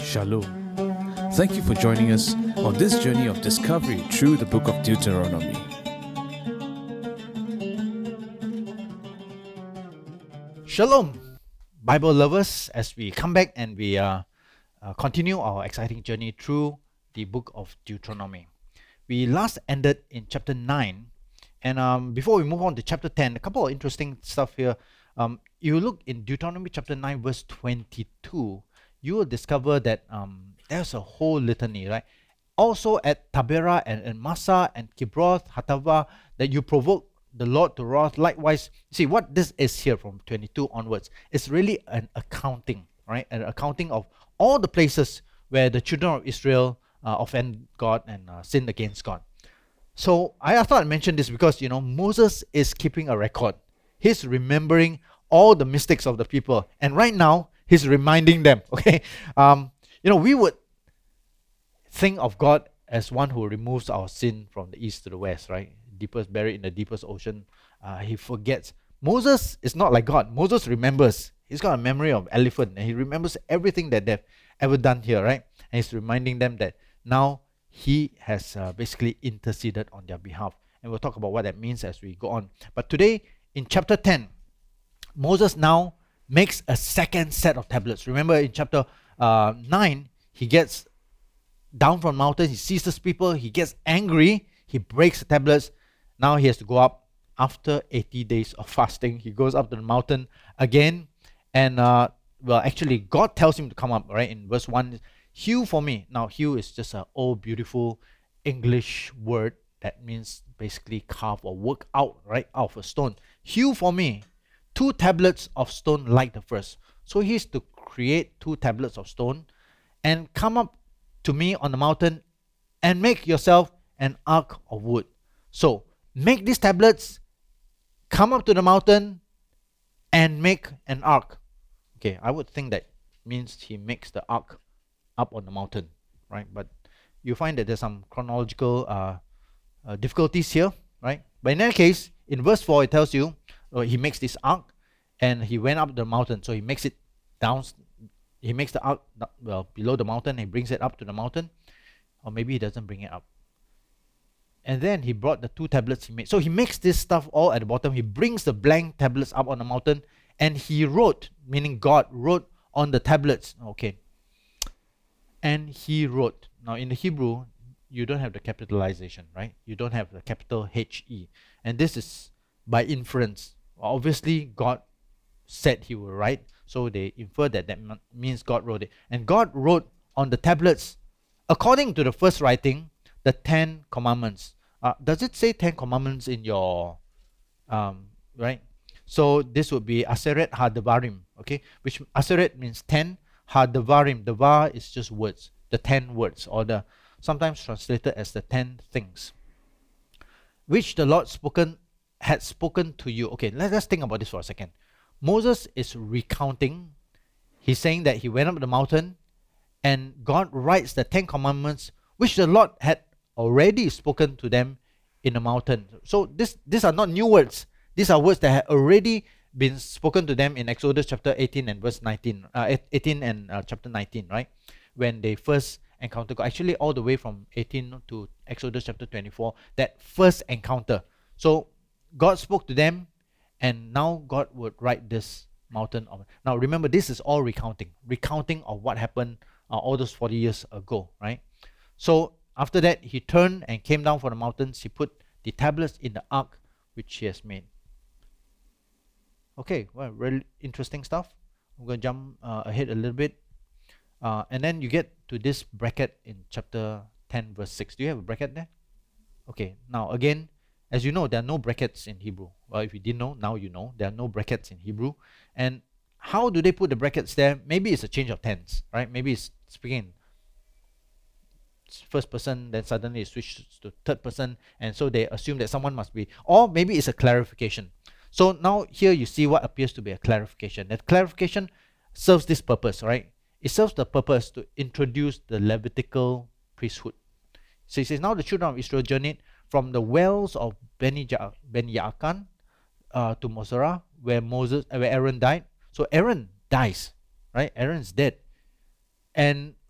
Shalom. Thank you for joining us on this journey of discovery through the book of Deuteronomy. Shalom, Bible lovers, as we come back and we continue our exciting journey through the book of Deuteronomy. We last ended in chapter 9, and before we move on to chapter 10, a couple of interesting stuff here. You look in Deuteronomy chapter 9 verse 22, you will discover that there's a whole litany, right? Also at Taberah and Massa and Kibroth, Hatava, that you provoke the Lord to wrath. Likewise, see what this is here from 22 onwards. It's really an accounting, right? An accounting of all the places where the children of Israel offend God and sinned against God. So I thought I'd mention this because, Moses is keeping a record. He's remembering all the mistakes of the people. And right now, he's reminding them, okay? We would think of God as one who removes our sin from the east to the west, right? Deepest, buried in the deepest ocean. He forgets. Moses is not like God. Moses remembers. He's got a memory of elephant, and he remembers everything that they've ever done here, right? And he's reminding them that now he has basically interceded on their behalf. And we'll talk about what that means as we go on. But today, in chapter 10, Moses now makes a second set of tablets. Remember in chapter 9, he gets down from the mountain, he sees these people, he gets angry, he breaks the tablets. Now he has to go up after 80 days of fasting. He goes up to the mountain again, and actually God tells him to come up, right? In verse 1, hew for me. Now hew is just an old beautiful English word that means basically carve or work out, right, out of a stone. Hew for me 2 tablets of stone like the first. So he's to create 2 tablets of stone and come up to me on the mountain and make yourself an ark of wood. So make these tablets, come up to the mountain and make an ark. Okay, I would think that means he makes the ark up on the mountain, right? But you find that there's some chronological difficulties here, right? But in any case, in verse 4, it tells you he makes this ark and he went up the mountain. So he makes it down. He makes the ark below the mountain. He brings it up to the mountain. Or maybe he doesn't bring it up. And then he brought the 2 tablets he made. So he makes this stuff all at the bottom. He brings the blank tablets up on the mountain. And he wrote, meaning God wrote on the tablets. Okay. And he wrote. Now in the Hebrew, you don't have the capitalization, right? You don't have the capital H-E. And this is by inference. Obviously, God said he will write. So they infer that means God wrote it. And God wrote on the tablets, according to the first writing, the 10 commandments. Does it say 10 commandments in your, right? So this would be Aseret HaDevarim, okay? Which Aseret means 10, HaDevarim. Devar is just words, the 10 words, or the sometimes translated as the 10 things, which the Lord had spoken to you. Okay, let's think about this for a second. Moses is recounting. He's saying that he went up the mountain and God writes the 10 commandments which the Lord had already spoken to them in the mountain. So these are not new words. These are words that had already been spoken to them in Exodus chapter 18 and verse 19. 18 and chapter 19, right? When they first encounter God. Actually, all the way from 18 to Exodus chapter 24, that first encounter. So God spoke to them, and now God would write this mountain. Now remember, this is all recounting of what happened all those 40 years ago, right? So after that, he turned and came down from the mountains. He put the tablets in the ark which he has made. Okay, well, really interesting stuff. I'm going to jump ahead a little bit. And then you get to this bracket in chapter 10 verse 6. Do you have a bracket there? Okay, now again, as you know, there are no brackets in Hebrew. Well, if you didn't know, now you know. There are no brackets in Hebrew. And how do they put the brackets there? Maybe it's a change of tense, right? Maybe it's speaking in first person, then suddenly it switches to third person, and so they assume that someone must be, or maybe it's a clarification. So now here you see what appears to be a clarification. That clarification serves this purpose, right? It serves the purpose to introduce the Levitical priesthood. So it says, now the children of Israel journeyed from the wells of Ben Yaakan to Moserah, where Aaron died. So Aaron dies, right? Aaron's dead. And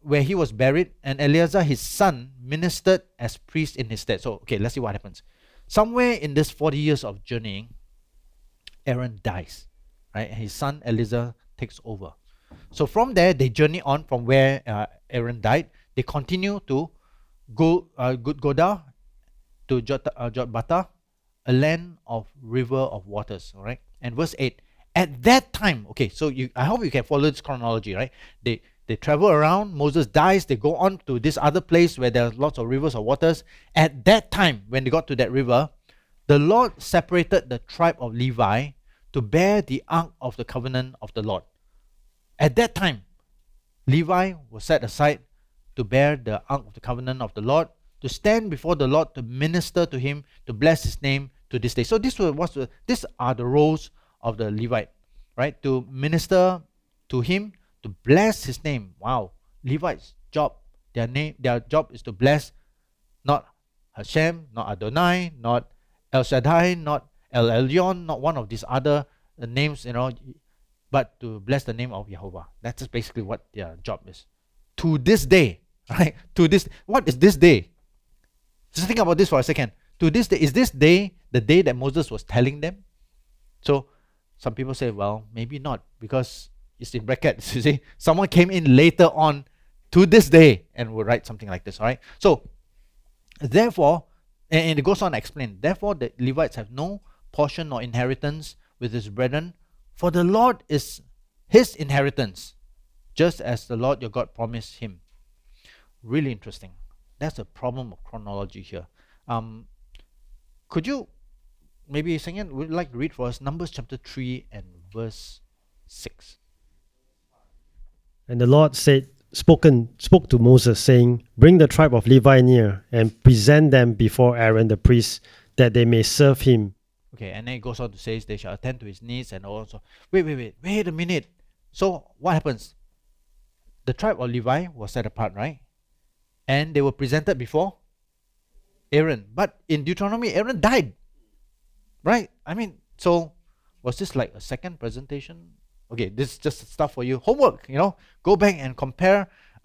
where he was buried, and Eleazar his son ministered as priest in his stead. So, okay, let's see what happens. Somewhere in this 40 years of journeying, Aaron dies, right? And his son Eleazar takes over. So from there, they journey on from where Aaron died. They continue to go Gudgoda to Jotbata, a land of river of waters. All right. And verse 8. At that time, okay, so I hope you can follow this chronology, right? They travel around. Moses dies. They go on to this other place where there are lots of rivers of waters. At that time, when they got to that river, the Lord separated the tribe of Levi to bear the ark of the covenant of the Lord. At that time, Levi was set aside to bear the ark of the covenant of the Lord, to stand before the Lord, to minister to him, to bless his name to this day. So these are the roles of the Levite, right? To minister to him, to bless his name. Wow, Levites' job, their job is to bless not Hashem, not Adonai, not El Shaddai, not El Elyon, not one of these other names, but to bless the name of Jehovah. That's just basically what their job is. To this day, right? What is this day? Just think about this for a second. To this day, is this day the day that Moses was telling them? So some people say, well, maybe not, because it's in brackets. You see, someone came in later on to this day and will write something like this. All right. So therefore, and it goes on to explain. Therefore, the Levites have no portion or inheritance with his brethren, for the Lord is his inheritance, just as the Lord your God promised him. Really interesting. That's a problem of chronology here. Could you maybe, Sengyan, would you like to read for us Numbers chapter 3 and verse 6? And the Lord spoke to Moses, saying, Bring the tribe of Levi near, and present them before Aaron the priest, that they may serve him. Okay, and then it goes on to say, they shall attend to his needs, and also, wait a minute. So what happens? The tribe of Levi was set apart, right? And they were presented before Aaron. But in Deuteronomy, Aaron died, right? I mean, so was this like a second presentation? Okay, this is just stuff for you. Homework, go back and compare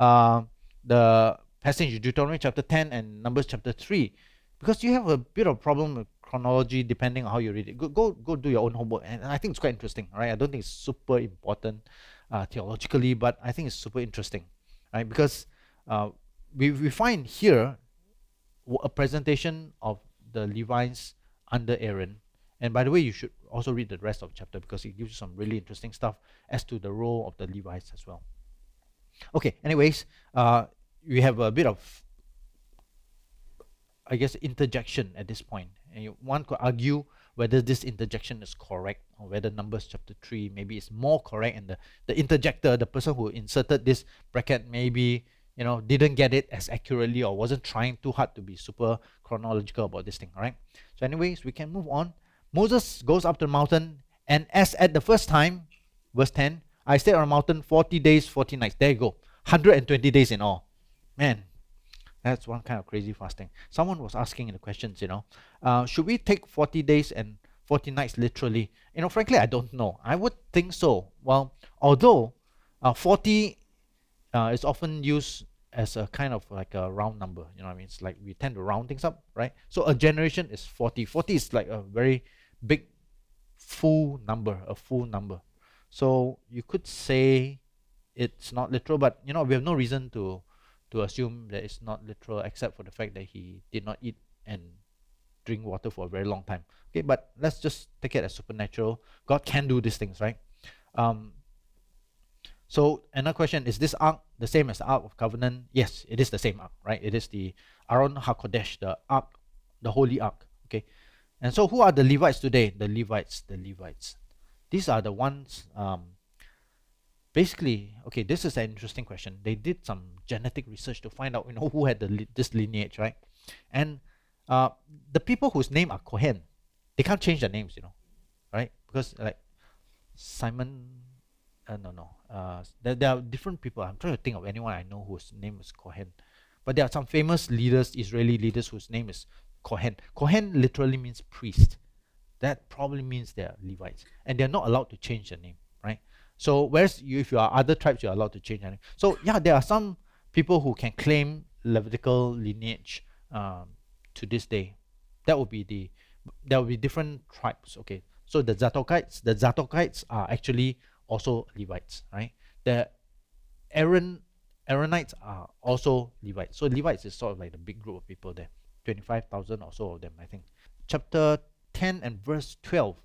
the passage in Deuteronomy chapter 10 and Numbers chapter 3, because you have a bit of problem with chronology depending on how you read it. Go do your own homework, and I think it's quite interesting, right? I don't think it's super important theologically, but I think it's super interesting, right? Because we find here a presentation of the Levites under Aaron. And by the way, you should also read the rest of the chapter, because it gives you some really interesting stuff as to the role of the Levites as well. Okay, anyways, we have a bit of, I guess, interjection at this point. And one could argue whether this interjection is correct, or whether Numbers chapter 3 maybe is more correct, and the interjector, the person who inserted this bracket, maybe didn't get it as accurately, or wasn't trying too hard to be super chronological about this thing. All right. So anyways, we can move on. Moses goes up to the mountain, and as at the first time, verse 10, I stayed on the mountain 40 days, 40 nights. There you go. 120 days in all. Man, that's one kind of crazy fasting. Someone was asking in the questions, should we take 40 days and 40 nights literally? Frankly, I don't know. I would think so. Well, although 40 is often used as a kind of like a round number. It's like we tend to round things up, right? So a generation is 40. 40 is like a very big full number, a full number. So you could say it's not literal, but we have no reason to assume that it's not literal, except for the fact that he did not eat and drink water for a very long time. Okay, but let's just take it as supernatural. God can do these things, right? So another question, is this ark the same as the Ark of Covenant? Yes, it is the same ark, right? It is the Aron HaKodesh, the ark, the holy ark. Okay, and so who are the Levites today? The Levites. These are the ones. Basically, okay, this is an interesting question. They did some genetic research to find out, who had this lineage, right? And the people whose name are Kohen, they can't change their names, right? Because like Simon. There are different people. I'm trying to think of anyone I know whose name is Kohen. But there are some famous leaders, Israeli leaders, whose name is Kohen. Kohen literally means priest. That probably means they're Levites. And they're not allowed to change their name, right? So whereas if you are other tribes, you're allowed to change your name. So yeah, there are some people who can claim Levitical lineage to this day. There will be different tribes. Okay, so the Zadokites are actually also Levites, right? The Aaronites are also Levites. So Levites is sort of like the big group of people there, 25,000 or so of them, I think. Chapter 10 and verse 12.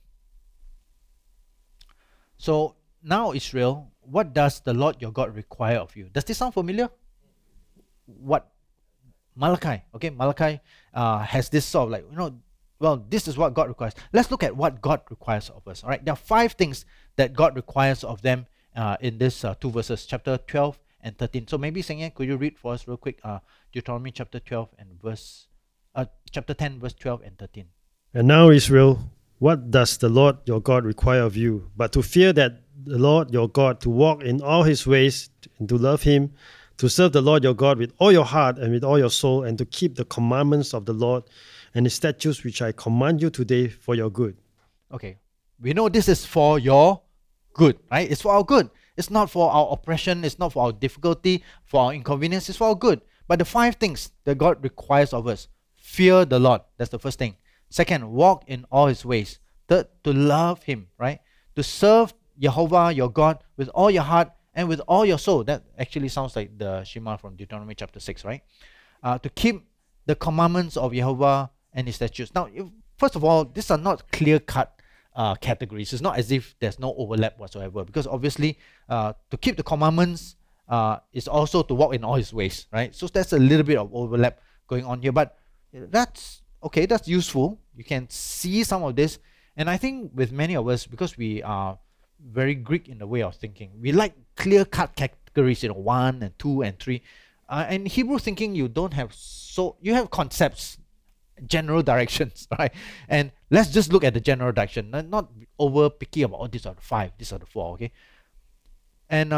So now, Israel, what does the Lord your God require of you? Does this sound familiar? What? Malachi. Okay, Malachi has this sort of like, well, this is what God requires. Let's look at what God requires of us. All right, there are 5 things that God requires of them in this 2 verses, chapter 12 and 13. So maybe, Sengye, could you read for us real quick Deuteronomy chapter 12 and chapter 10, verse 12 and 13. And now, Israel, what does the Lord your God require of you? But to fear that the Lord your God, to walk in all his ways, and to love him, to serve the Lord your God with all your heart and with all your soul, and to keep the commandments of the Lord and his statutes which I command you today for your good. Okay, we know this is for your good, right? It's for our good. It's not for our oppression. It's not for our difficulty, for our inconvenience. It's for our good. But the 5 things that God requires of us: fear the Lord. That's the first thing. Second, walk in all his ways. Third, to love him, right? To serve Jehovah your God with all your heart and with all your soul. That actually sounds like the Shema from Deuteronomy chapter 6, right? To keep the commandments of Jehovah and his statutes. Now, first of all, these are not clear-cut categories. It's not as if there's no overlap whatsoever, because obviously to keep the commandments is also to walk in all his ways, right? So that's a little bit of overlap going on here, but that's okay, that's useful. You can see some of this, and I think with many of us, because we are very Greek in the way of thinking, we like clear-cut categories, 1 and 2 and 3. And Hebrew thinking, you have concepts, general directions, right? And let's just look at the general direction, not over picky about, these are the 5, these are the 4, okay? And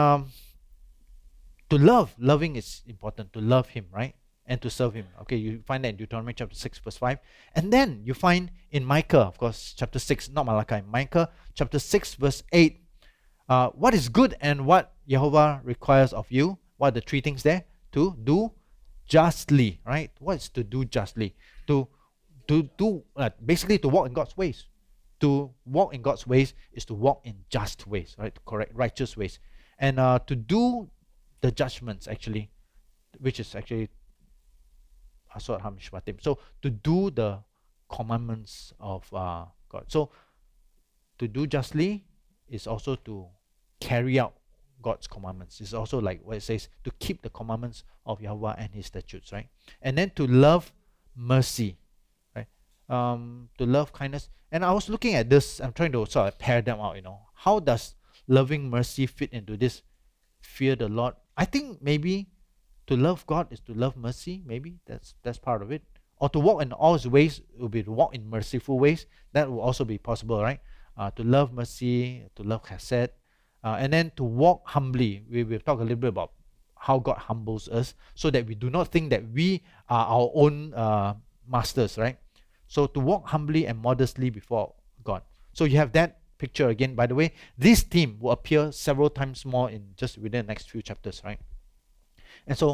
loving is important, to love him, right? And to serve him. Okay, you find that in Deuteronomy chapter 6 verse 5. And then you find in Micah, of course, chapter 6, not Malachi, Micah chapter 6 verse 8, what is good and what Jehovah requires of you. What are the 3 things there? To do justly, right? What is to do justly? To do basically to walk in God's ways. To walk in God's ways is to walk in just ways, right? Correct, righteous ways. And to do the judgments, actually, which is actually so to do the commandments of God. So to do justly is also to carry out God's commandments. It's also like what it says, to keep the commandments of Yahweh and his statutes, right? And then to love mercy, right? To love kindness. And I was looking at this, I'm trying to sort of pair them out, How does loving mercy fit into this fear the Lord? I think maybe to love God is to love mercy. Maybe that's part of it. Or to walk in all his ways will be to walk in merciful ways. That will also be possible, right? To love mercy, to love chesed, and then to walk humbly. We've talked a little bit about how God humbles us, so that we do not think that we are our own masters, right? So to walk humbly and modestly before God. So you have that picture again. By the way, this theme will appear several times more in just within the next few chapters, right? And so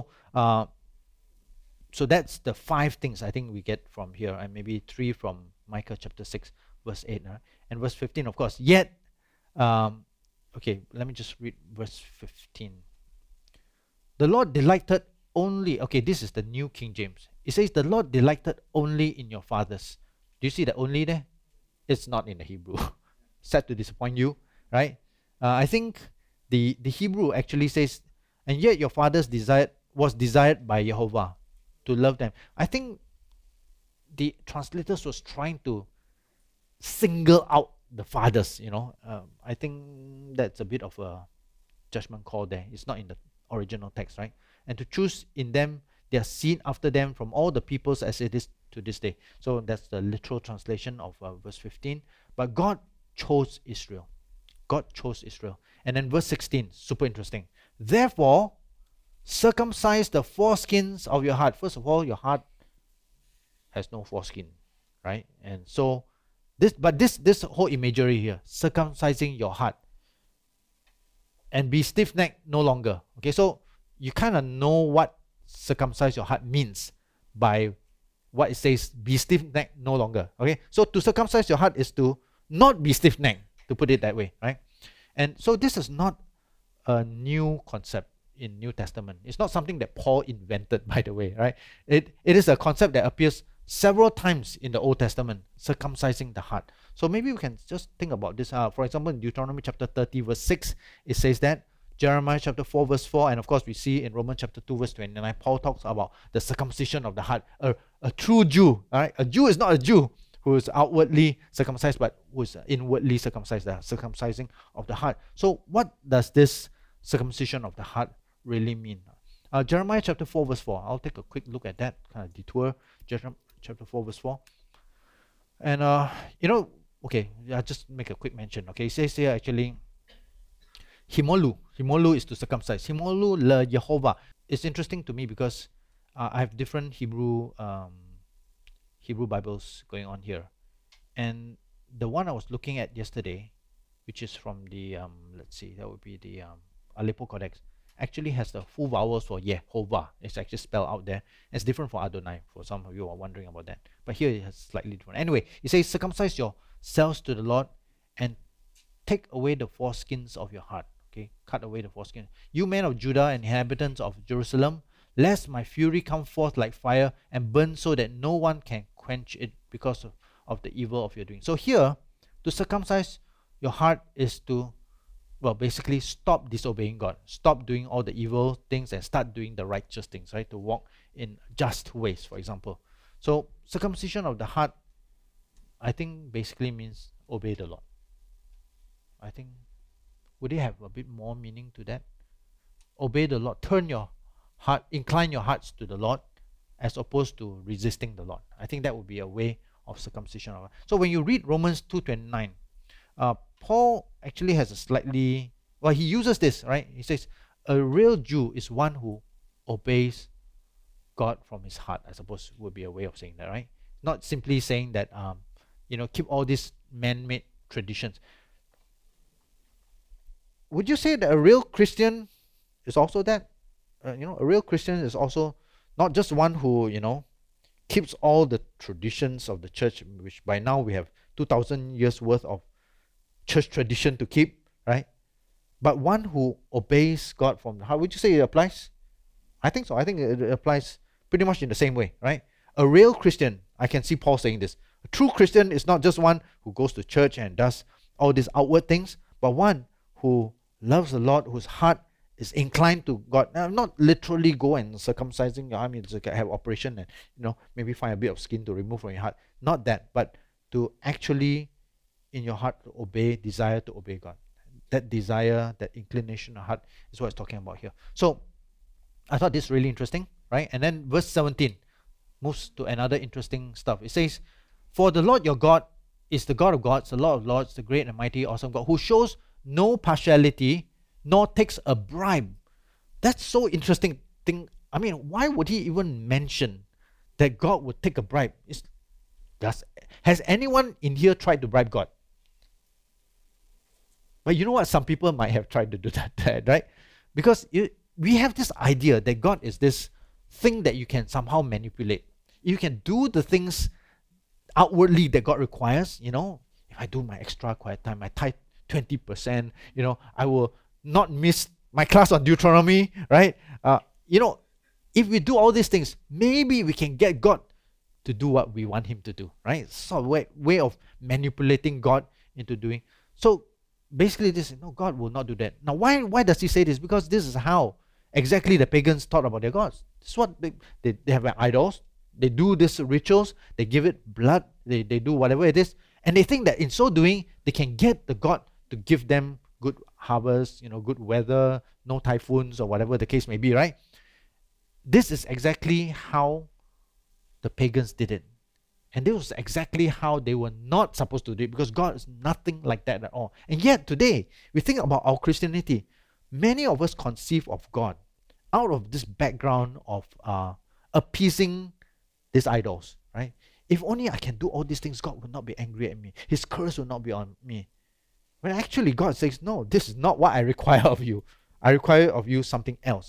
that's the 5 things I think we get from here, and maybe 3 from Micah chapter 6 verse 8, right? And verse 15, of course. Yet, okay, let me just read verse 15. The Lord delighted only, okay, this is the New King James. It says, the Lord delighted only in your fathers. Do you see the only there? It's not in the Hebrew. Sad to disappoint you, right? I think the Hebrew actually says, and yet your fathers was desired by Jehovah to love them. I think the translators was trying to single out the fathers, I think that's a bit of a judgment call there. It's not in the original text, right? And to choose in them their seed after them from all the peoples as it is to this day. So that's the literal translation of verse 15. But God chose Israel. God chose Israel. And then verse 16, super interesting. Therefore, circumcise the foreskins of your heart. First of all, your heart has no foreskin, right? And so this whole imagery here, circumcising your heart, and be stiff-necked no longer. Okay, so you kind of know what circumcise your heart means by what it says, be stiff-necked no longer. Okay, so to circumcise your heart is to not be stiff-necked, to put it that way, right? And so this is not a new concept in New Testament. It's not something that Paul invented, by the way, right? It is a concept that appears several times in the Old Testament, circumcising the heart. So maybe we can just think about this. For example, in Deuteronomy chapter 30 verse 6, it says that. Jeremiah chapter 4 verse 4, and of course we see in Romans chapter 2 verse 29, Paul talks about the circumcision of the heart. A true Jew, right? A Jew is not a Jew who is outwardly circumcised, but who is inwardly circumcised, the circumcising of the heart. So what does this circumcision of the heart really mean? Jeremiah chapter 4 verse 4. I'll take a quick look at that, kind of detour. Jeremiah chapter 4 verse 4. And okay, I'll just make a quick mention. Okay, it says here actually, Himolu is to circumcise. Himolu le Yehovah. It's interesting to me because I have different Hebrew Bibles going on here, and the one I was looking at yesterday, which is from the let's see, that would be the Aleppo Codex, actually has the full vowels for Yehovah. It's actually spelled out there. It's different for Adonai, for some of you who are wondering about that. But here it has slightly different. Anyway, it says, circumcise yourselves to the Lord and take away the foreskins of your heart. Okay, cut away the foreskin. You men of Judah and inhabitants of Jerusalem, lest my fury come forth like fire and burn so that no one can quench it because of the evil of your doing. So here, to circumcise your heart is to, well, basically stop disobeying God. Stop doing all the evil things and start doing the righteous things, right? To walk in just ways, for example. So circumcision of the heart, I think basically means obey the Lord. I think, would it have a bit more meaning to that? Obey the Lord. Turn your heart, incline your hearts to the Lord as opposed to resisting the Lord. I think that would be a way of circumcision. So when you read Romans 2:29, Paul actually has a slightly, well, he uses this, right? He says, a real Jew is one who obeys God from his heart, I suppose would be a way of saying that, right? Not simply saying that, keep all these man-made traditions. Would you say that a real Christian is also that? A real Christian is also not just one who, keeps all the traditions of the church, which by now we have 2,000 years worth of church tradition to keep, right? But one who obeys God from the heart. Would you say it applies? I think so. I think it applies pretty much in the same way, right? A real Christian, I can see Paul saying this. A true Christian is not just one who goes to church and does all these outward things, but one who loves the Lord, whose heart is inclined to God. Now, not literally go and circumcising your arm, have operation and maybe find a bit of skin to remove from your heart. Not that, but to actually in your heart to obey, desire to obey God. That desire, that inclination of heart is what it's talking about here. So I thought this is really interesting, right? And then verse 17 moves to another interesting stuff. It says, for the Lord your God is the God of gods, the Lord of lords, the great and mighty, awesome God, who shows no partiality, nor takes a bribe. That's so interesting thing. I mean, why would he even mention that God would take a bribe? Has anyone in here tried to bribe God? But you know what? Some people might have tried to do that, right? Because we have this idea that God is this thing that you can somehow manipulate. You can do the things outwardly that God requires. If I do my extra quiet time, I tithe 20%, I will not miss my class on Deuteronomy, right? If we do all these things, maybe we can get God to do what we want him to do, right? It's sort of a way of manipulating God into doing. So basically this, God will not do that. Now why does he say this? Because this is how exactly the pagans thought about their gods. This is what they have idols. They do these rituals. They give it blood. They do whatever it is. And they think that in so doing, they can get the God to give them good harvest, good weather, no typhoons or whatever the case may be, right? This is exactly how the pagans did it. And this was exactly how they were not supposed to do it, because God is nothing like that at all. And yet today, we think about our Christianity. Many of us conceive of God out of this background of appeasing these idols, right? If only I can do all these things, God will not be angry at me. His curse will not be on me. When actually God says, no, this is not what I require of you. I require of you something else.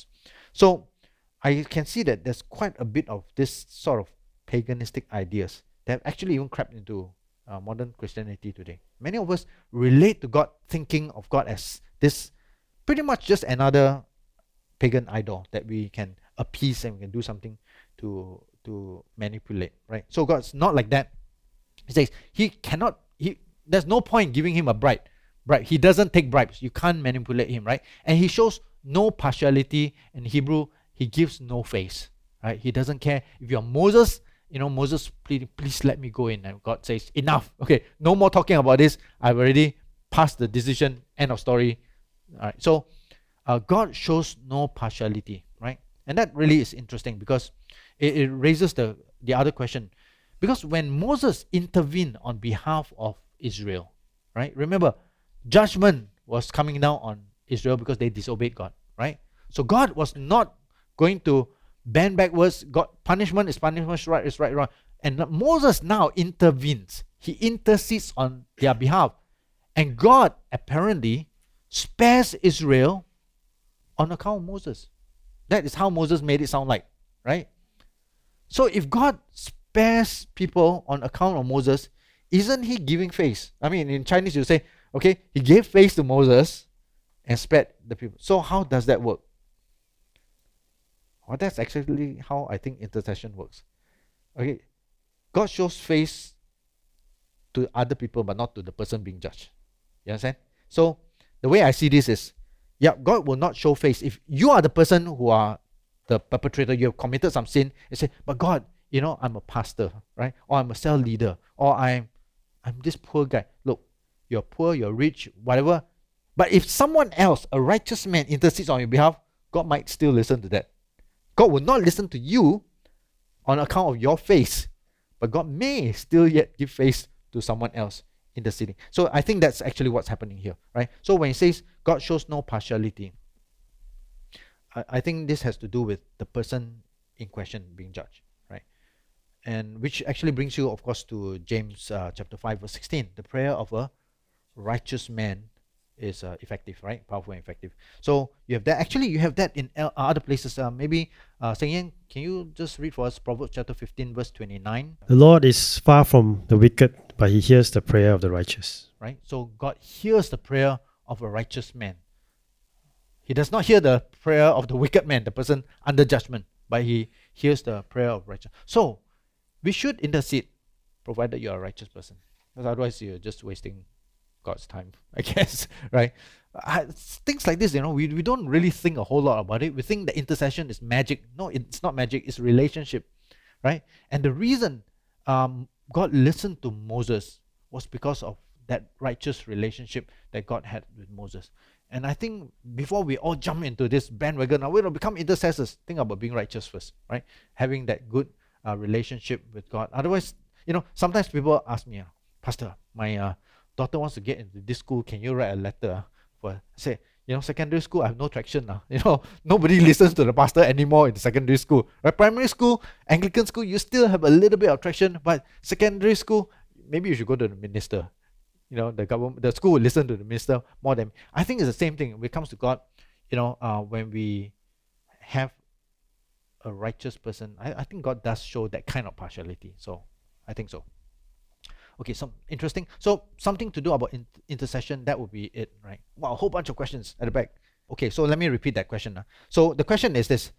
So I can see that there's quite a bit of this sort of paganistic ideas that have actually even crept into modern Christianity today. Many of us relate to God thinking of God as this pretty much just another pagan idol that we can appease and we can do something to manipulate, right? So God's not like that. He says there's no point giving him a bribe. He doesn't take bribes. You can't manipulate him, right? And he shows no partiality. In Hebrew, he gives no face, right? He doesn't care. If you're Moses, Moses, please let me go in. And God says, enough. Okay, no more talking about this. I've already passed the decision. End of story. All right. So God shows no partiality, right? And that really is interesting because it raises the other question. Because when Moses intervened on behalf of Israel, right? Remember, judgment was coming down on Israel because they disobeyed God, right? So God was not going to bend backwards. God, punishment is punishment, right is right, wrong. And Moses now intervenes. He intercedes on their behalf. And God apparently spares Israel on account of Moses. That is how Moses made it sound like, right? So if God spares people on account of Moses, isn't he giving face? I mean, in Chinese you say, okay, he gave face to Moses and spared the people. So how does that work? Well, that's actually how I think intercession works. Okay, God shows face to other people but not to the person being judged. You understand? So the way I see this is, God will not show face. If you are the person who are the perpetrator, you have committed some sin, you say, but God, I'm a pastor, right? Or I'm a cell leader, or I'm this poor guy. Look, you're poor, you're rich, whatever. But if someone else, a righteous man, intercedes on your behalf, God might still listen to that. God will not listen to you on account of your face, but God may still yet give face to someone else interceding. So I think that's actually what's happening here, right? So when he says God shows no partiality, I think this has to do with the person in question being judged, right? And which actually brings you, of course, to James chapter 5, verse 16. The prayer of a righteous man is effective, right? Powerful and effective. So you have that. Actually, you have that in other places. Maybe, Seng Yen, can you just read for us Proverbs chapter 15, verse 29? The Lord is far from the wicked, but he hears the prayer of the righteous. Right? So God hears the prayer of a righteous man. He does not hear the prayer of the wicked man, the person under judgment, but he hears the prayer of righteous. So we should intercede, provided you are a righteous person. Because otherwise you're just wasting God's time, I guess, right? Things like this, we don't really think a whole lot about it. We think that intercession is magic. No, it's not magic. It's relationship, right? And the reason God listened to Moses was because of that righteous relationship that God had with Moses. And I think before we all jump into this bandwagon, we're going to become intercessors. Think about being righteous first, right? Having that good relationship with God. Otherwise, sometimes people ask me, Pastor, my daughter wants to get into this school. Can you write a letter for, say, secondary school, I have no traction now. Nobody listens to the pastor anymore in the secondary school. Right? Primary school, Anglican school, you still have a little bit of traction, but secondary school, maybe you should go to the minister. The government, the school will listen to the minister more than. I think it's the same thing when it comes to God. When we have a righteous person, I think God does show that kind of partiality. So I think so. Okay, so interesting. So something to do about intercession, that would be it, right? Wow, a whole bunch of questions at the back. Okay, so let me repeat that question. So the question is this,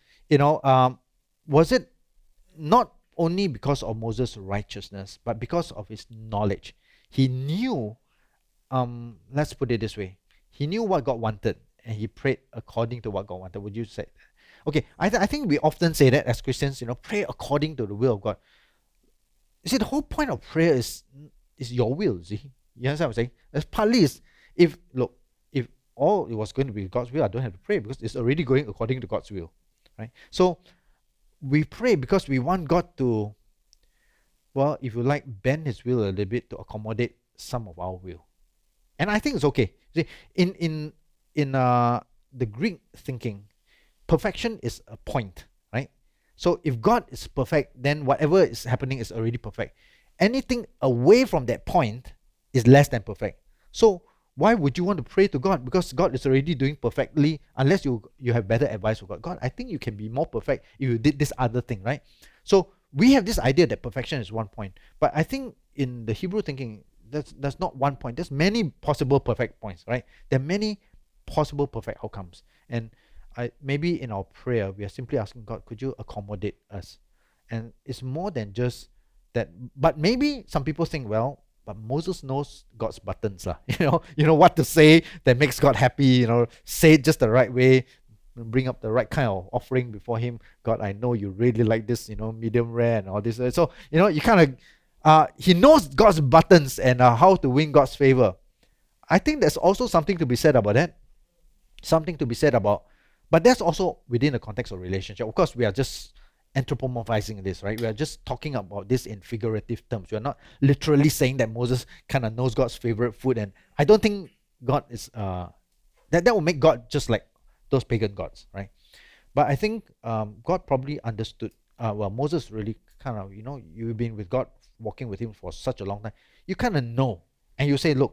was it not only because of Moses' righteousness, but because of his knowledge? He knew, let's put it this way, he knew what God wanted and he prayed according to what God wanted. Would you say that? Okay, I think we often say that as Christians, pray according to the will of God. You see, the whole point of prayer is your will, see? You understand what I'm saying? As partly is, if all it was going to be God's will, I don't have to pray because it's already going according to God's will, right? So we pray because we want God to, well, if you like, bend his will a little bit to accommodate some of our will. And I think it's okay. See, in the Greek thinking, perfection is a point, right? So if God is perfect, then whatever is happening is already perfect. Anything away from that point is less than perfect. So why would you want to pray to God? Because God is already doing perfectly, unless you have better advice from God. God, I think you can be more perfect if you did this other thing, right? So we have this idea that perfection is one point. But I think in the Hebrew thinking, that's not one point. There's many possible perfect points, right? There are many possible perfect outcomes. And maybe in our prayer, we are simply asking God, could you accommodate us? And it's more than just that. But maybe some people think, well, but Moses knows God's buttons, you know what to say that makes God happy, say it just the right way, bring up the right kind of offering before him. God, I know you really like this, medium rare and all this. So, you kind of, he knows God's buttons and how to win God's favor. I think there's also something to be said about that. Something to be said about, but that's also within the context of relationship. Of course, we are just anthropomorphizing this, right? We are just talking about this in figurative terms. We are not literally saying that Moses kind of knows God's favorite food, and I don't think God is that will make God just like those pagan gods, right? But I think God probably understood. Moses really kind of, you've been with God, walking with him for such a long time. You kind of know, and you say, look,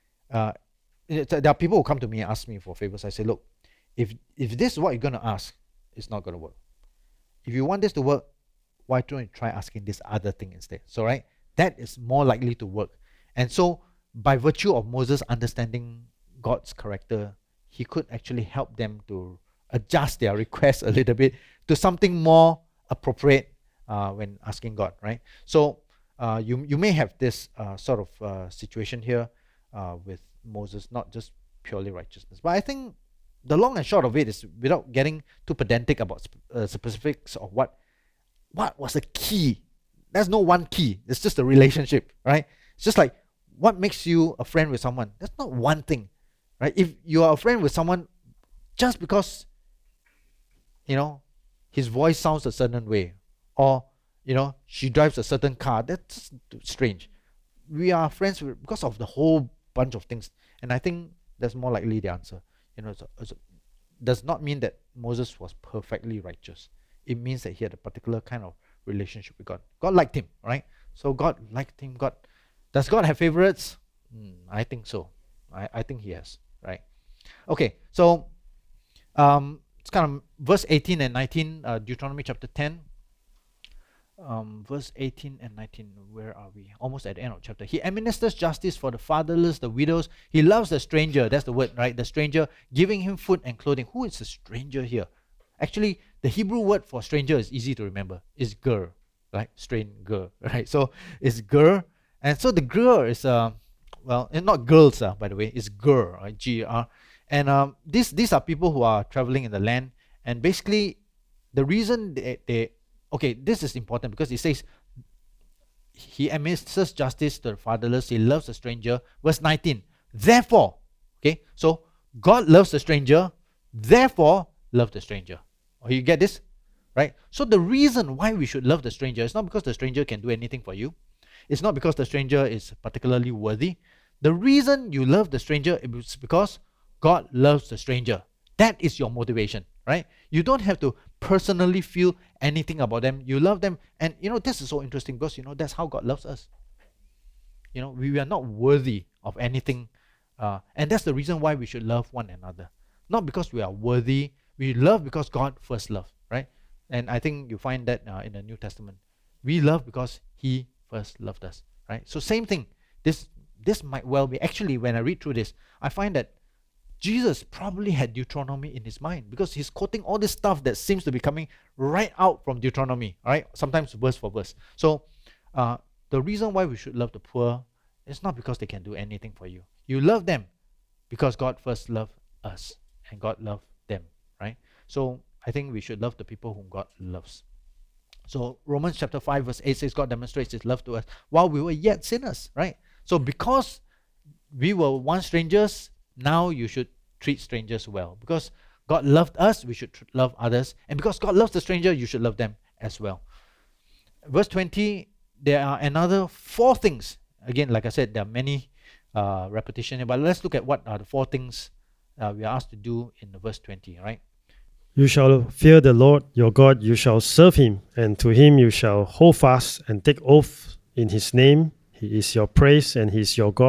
there are people who come to me and ask me for favors. I say, look, if this is what you're going to ask, it's not going to work. If you want this to work, why don't you try asking this other thing instead? So, right, that is more likely to work. And so, by virtue of Moses understanding God's character, he could actually help them to adjust their request a little bit to something more appropriate when asking God, right? So, you may have this sort of situation here with Moses, not just purely righteousness. But I think the long and short of it is, without getting too pedantic about specifics of what was the key. There's no one key. It's just a relationship, right? It's just like, what makes you a friend with someone? That's not one thing, right? If you are a friend with someone just because, his voice sounds a certain way, or, she drives a certain car, that's strange. We are friends because of the whole bunch of things. And I think that's more likely the answer. It does not mean that Moses was perfectly righteous. It means that he had a particular kind of relationship with God. God liked him, right? So God liked him. Does God have favorites? I think so. I think he has, right? Okay, so it's kind of verse 18 and 19, Deuteronomy chapter 10. Verse 18 and 19, where are we? Almost at the end of the chapter. He administers justice for the fatherless, the widows. He loves the stranger. That's the word, right? The stranger, giving him food and clothing. Who is the stranger here? Actually, the Hebrew word for stranger is easy to remember. It's ger, right? Stranger, right? So it's ger. And so the ger is, not girls, by the way. It's ger, right? G-E-R. And these are people who are traveling in the land. And basically, the reason okay, this is important because it says he administers justice to the fatherless, he loves the stranger. Verse 19, therefore, okay, so God loves the stranger, therefore love the stranger. Oh, you get this? Right? So the reason why we should love the stranger is not because the stranger can do anything for you. It's not because the stranger is particularly worthy. The reason you love the stranger is because God loves the stranger. That is your motivation, right? You don't have to personally feel anything about them. You love them. And this is so interesting because that's how God loves us. We are not worthy of anything. And that's the reason why we should love one another. Not because we are worthy. We love because God first loved, right? And I think you find that in the New Testament. We love because he first loved us, right? So same thing. This might well be, actually, when I read through this, I find that Jesus probably had Deuteronomy in his mind because he's quoting all this stuff that seems to be coming right out from Deuteronomy, right? Sometimes verse for verse. So the reason why we should love the poor is not because they can do anything for you. You love them because God first loved us and God loved them, right? So I think we should love the people whom God loves. So Romans chapter 5 verse 8 says God demonstrates his love to us while we were yet sinners, right? So because we were once strangers, now you should treat strangers well. Because God loved us, we should love others. And because God loves the stranger, you should love them as well. Verse 20, there are another 4 things. Again, like I said, there are many repetitions here, but let's look at what are the 4 things we are asked to do in verse 20, right? You shall fear the Lord your God, you shall serve him, and to him you shall hold fast and take oath in his name. He is your praise and he is your God,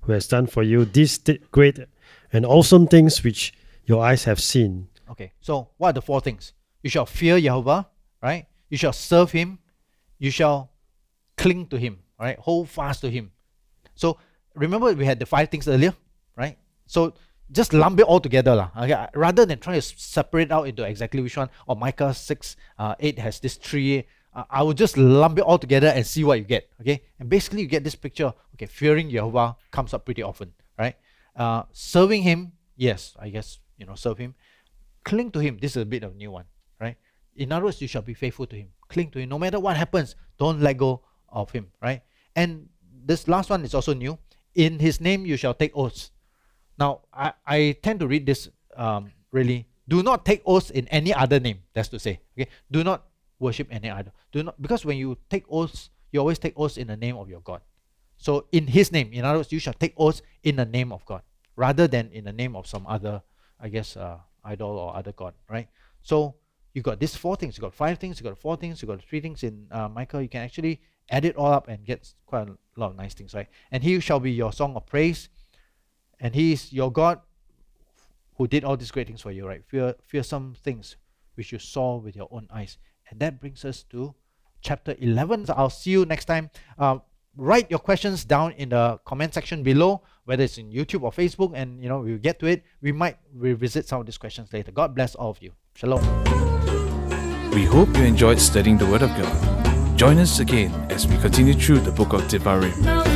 who has done for you these great and awesome things which your eyes have seen. Okay, so what are the 4 things? You shall fear Jehovah, right? You shall serve him. You shall cling to him, right? Hold fast to him. So remember we had the 5 things earlier, right? So just lump it all together. Okay? Rather than trying to separate out into exactly which one, or Micah 6:8 has this 3, I will just lump it all together and see what you get. Okay, and basically you get this picture. Okay, fearing Jehovah comes up pretty often, right? Serving him, yes, I guess, serve him. Cling to him, this is a bit of a new one, right? In other words, you shall be faithful to him. Cling to him. No matter what happens, don't let go of him, right? And this last one is also new. In his name you shall take oaths. Now, I tend to read this really. Do not take oaths in any other name, that's to say. Okay, do not worship any other. Do not, because when you take oaths, you always take oaths in the name of your God. So in his name, in other words, you shall take oaths in the name of God, rather than in the name of some other, I guess, idol or other god, right? So you got these 4 things. You got 5 things. You got 4 things. You got 3 things in Micah. You can actually add it all up and get quite a lot of nice things, right? And he shall be your song of praise, and he is your God who did all these great things for you, right? Fearsome things which you saw with your own eyes. And that brings us to chapter 11. So I'll see you next time. Write your questions down in the comment section below, whether it's in YouTube or Facebook, and we'll get to it. We might revisit some of these questions later. God bless all of you. Shalom. We hope you enjoyed studying the Word of God. Join us again as we continue through the book of Devarim.